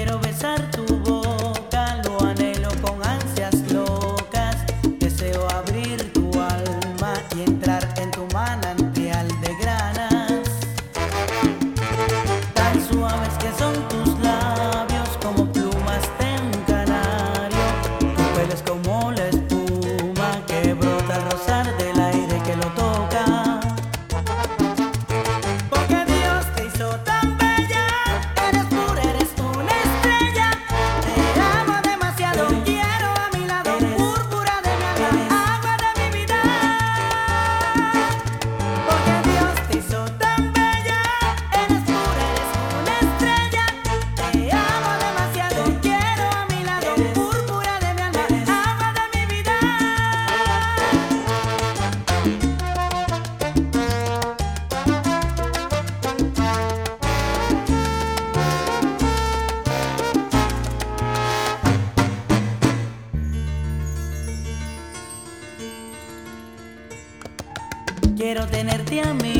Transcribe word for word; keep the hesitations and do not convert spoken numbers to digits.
Quiero besar tu boca, lo anhelo con ansias locas. Deseo abrir tu alma y entrar en tu manantial de granas. Tan suaves que son tus labios, como plumas de un canario. Tu pelo es como la espuma que brota al rozar del aire que lo toca. Porque Dios te hizo tan bella, eres pura, eres una estrella. Te amo demasiado, quiero a mi lado, púrpura de mi alma, agua de mi vida. Porque Dios te hizo tan bella, eres pura, eres una estrella. Te amo demasiado, quiero a mi lado, púrpura de mi alma, agua de mi vida. Quiero tenerte a mí.